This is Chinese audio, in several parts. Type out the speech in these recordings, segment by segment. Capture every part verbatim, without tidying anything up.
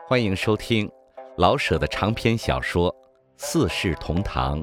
欢迎收听老舍的长篇小说《四世同堂》。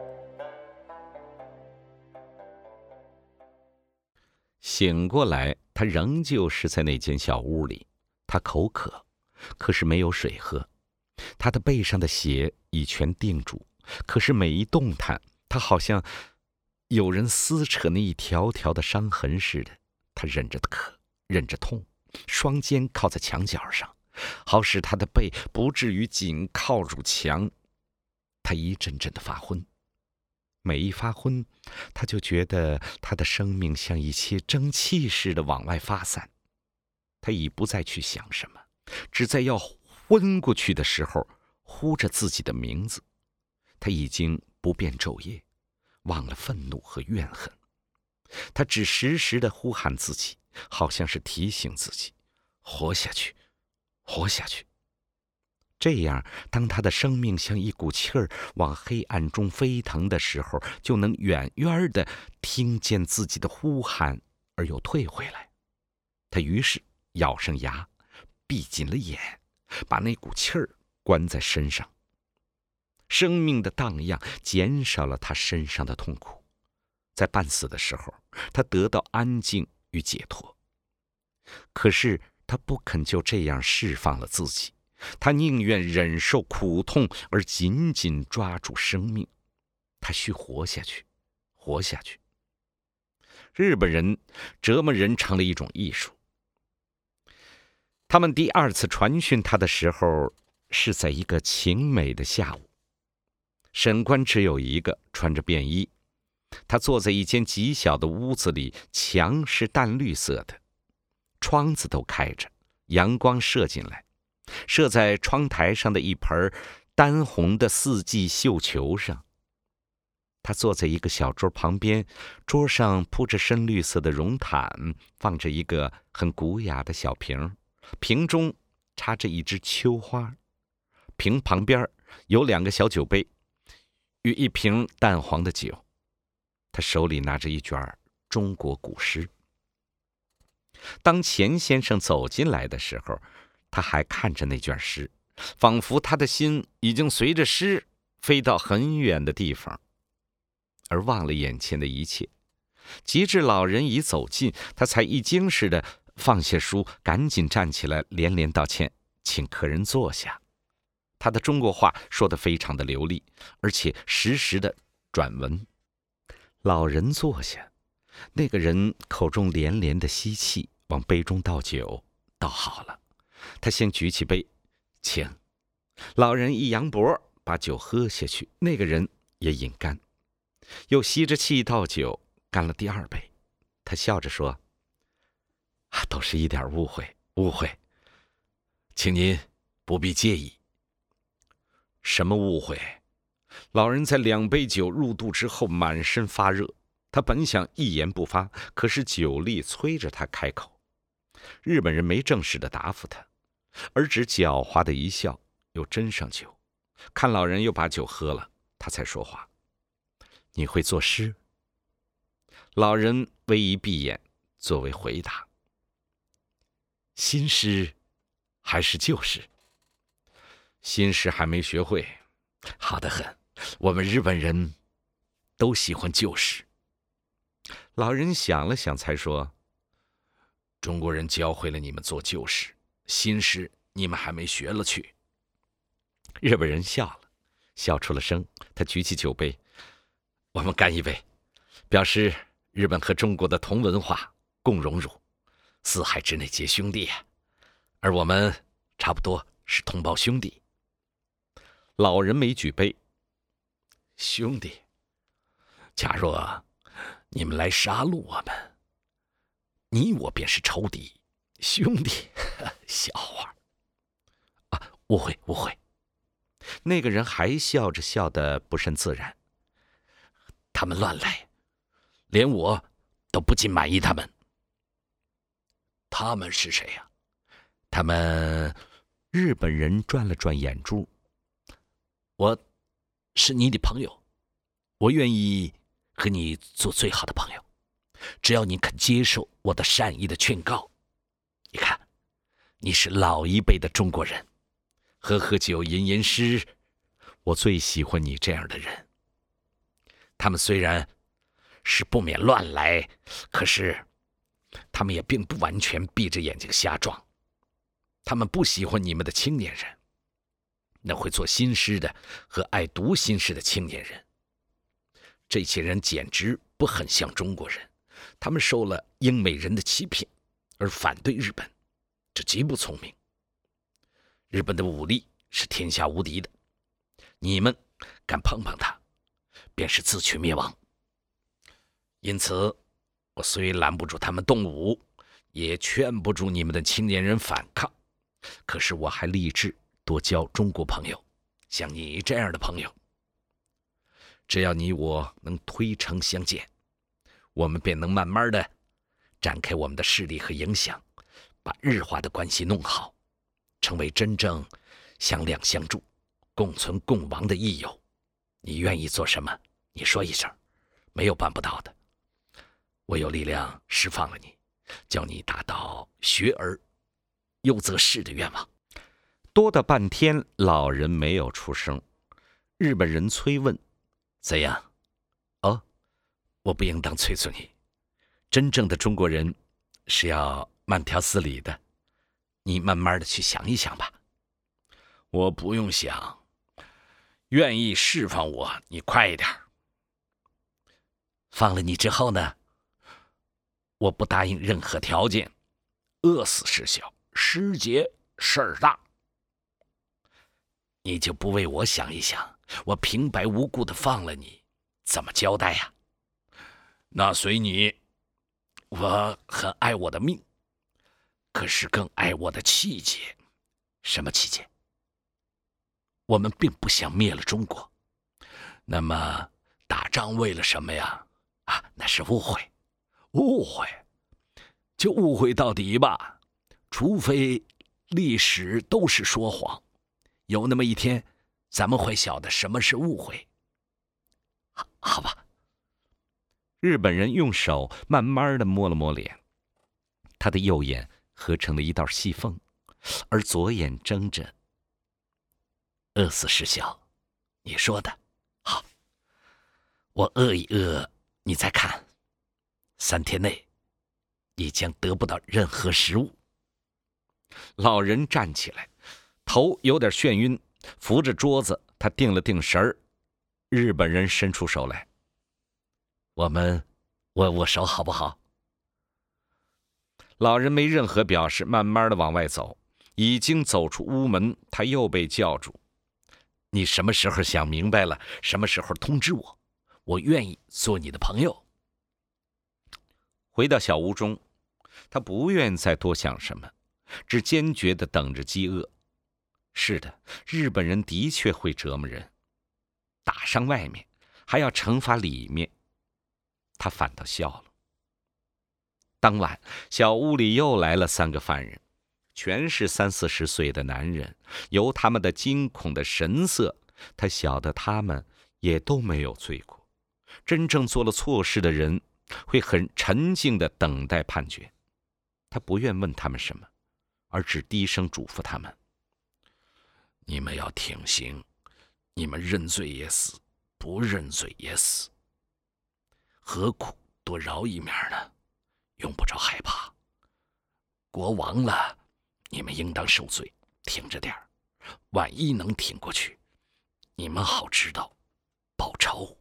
醒过来，他仍旧是在那间小屋里。他口渴，可是没有水喝。他的背上的血已全定住，可是每一动弹，他好像有人撕扯那一条条的伤痕似的。他忍着渴，忍着痛，双肩靠在墙角上，好使他的背不至于紧靠住墙。他一阵阵的发昏，每一发昏，他就觉得他的生命像一些蒸汽似的往外发散。他已不再去想什么，只在要昏过去的时候呼着自己的名字。他已经不辨昼夜，忘了愤怒和怨恨。他只时时地呼喊自己，好像是提醒自己活下去，活下去。这样，当他的生命像一股气儿往黑暗中飞腾的时候，就能远远地听见自己的呼喊，而又退回来。他于是咬上牙，闭紧了眼，把那股气儿关在身上。生命的荡漾减少了他身上的痛苦，在半死的时候，他得到安静与解脱。可是他不肯就这样释放了自己，他宁愿忍受苦痛而紧紧抓住生命。他需活下去，活下去。日本人折磨人成了一种艺术。他们第二次传讯他的时候，是在一个晴美的下午。审官只有一个，穿着便衣。他坐在一间极小的屋子里，墙是淡绿色的，窗子都开着，阳光射进来，射在窗台上的一盆丹红的四季绣球上。他坐在一个小桌旁边，桌上铺着深绿色的绒毯，放着一个很古雅的小瓶，瓶中插着一枝秋花，瓶旁边有两个小酒杯与一瓶淡黄的酒。他手里拿着一卷中国古诗。当钱先生走进来的时候，他还看着那卷诗，仿佛他的心已经随着诗飞到很远的地方，而忘了眼前的一切。及至老人已走近，他才一惊似的放下书，赶紧站起来，连连道歉，请客人坐下。他的中国话说得非常的流利，而且时时的转文。老人坐下，那个人口中连连的吸气，往杯中倒酒，倒好了。他先举起杯，请。老人一扬脖，把酒喝下去，那个人也饮干，又吸着气倒酒，干了第二杯。他笑着说：啊，都是一点误会，误会，请您不必介意。什么误会？老人在两杯酒入肚之后满身发热，他本想一言不发，可是酒力催着他开口。日本人没正式的答复他，而只狡猾的一笑，又斟上酒。看老人又把酒喝了，他才说话：你会作诗？老人微一闭眼，作为回答：新诗还是旧诗？新诗还没学会。好得很，我们日本人都喜欢旧诗。老人想了想，才说：中国人教会了你们做旧诗，新诗你们还没学了去。日本人笑了，笑出了声。他举起酒杯：我们干一杯，表示日本和中国的同文化共荣辱，四海之内皆兄弟，而我们差不多是同胞兄弟。老人没举杯：兄弟，假若你们来杀戮我们，你我便是仇敌，兄弟，笑话啊！误会，误会。那个人还笑着，笑得不甚自然。他们乱来，连我都不尽满意他们。他们是谁呀？他们……日本人转了转眼珠。我是你的朋友，我愿意和你做最好的朋友，只要你肯接受我的善意的劝告。你看，你是老一辈的中国人， 喝喝酒，吟吟诗。我最喜欢你这样的人。他们虽然是不免乱来，可是他们也并不完全闭着眼睛瞎撞。他们不喜欢你们的青年人，那会做新诗的和爱读新诗的青年人。这些人简直不很像中国人，他们受了英美人的欺骗而反对日本，这极不聪明。日本的武力是天下无敌的，你们敢碰碰它，便是自取灭亡。因此，我虽拦不住他们动武，也劝不住你们的青年人反抗，可是我还立志多交中国朋友，像你这样的朋友。只要你我能推诚相见，我们便能慢慢的展开我们的势力和影响，把日华的关系弄好，成为真正相谅相助、共存共亡的益友。你愿意做什么？你说一声，没有办不到的。我有力量释放了你，叫你达到学而优则仕的愿望。 多的半天，老人没有出声。日本人催问：“ 怎样？”“哦，我不应当催促你。真正的中国人是要慢条斯理的，你慢慢的去想一想吧。”“我不用想，愿意释放我，你快一点。放了你之后呢，我不答应任何条件，饿死事小，失节事儿大。你就不为我想一想，我平白无故的放了你，怎么交代呀？”“那随你，我很爱我的命，可是更爱我的气节。”“什么气节？”“我们并不想灭了中国，那么打仗为了什么呀？啊，那是误会，误会，就误会到底吧。除非历史都是说谎，有那么一天，咱们会晓得什么是误会。好，好吧。” 日本人用手慢慢的摸了摸脸，他的右眼合成了一道细缝，而左眼睁着。 “饿死事小，你说的好。我饿一饿，你再看，三天内你将得不到任何食物。” 老人站起来，头有点眩晕，扶着桌子，他定了定神儿。日本人伸出手来：“ 我们握握手好不好？” 老人没任何表示，慢慢的往外走。已经走出屋门，他又被叫住：“ 你什么时候想明白了，什么时候通知我，我愿意做你的朋友。” 回到小屋中，他不愿再多想什么，只坚决地等着饥饿。是的，日本人的确会折磨人，打伤外面，还要惩罚里面。他反倒笑了。当晚，小屋里又来了三个犯人，全是三四十岁的男人。由他们的惊恐的神色，他晓得他们也都没有罪过。真正做了错事的人会很沉静地等待判决。他不愿问他们什么，而只低声嘱咐他们：“ 你们要挺刑，你们认罪也死，不认罪也死，何苦多饶一面呢？用不着害怕。国亡了，你们应当受罪，挺着点儿。万一能挺过去，你们好知道报仇。”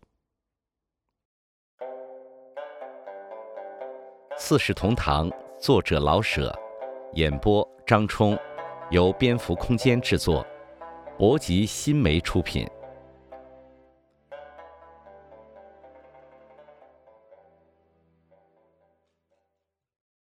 四世同堂，作者老舍，演播张冲，由蝙蝠空间制作，博吉新媒出品。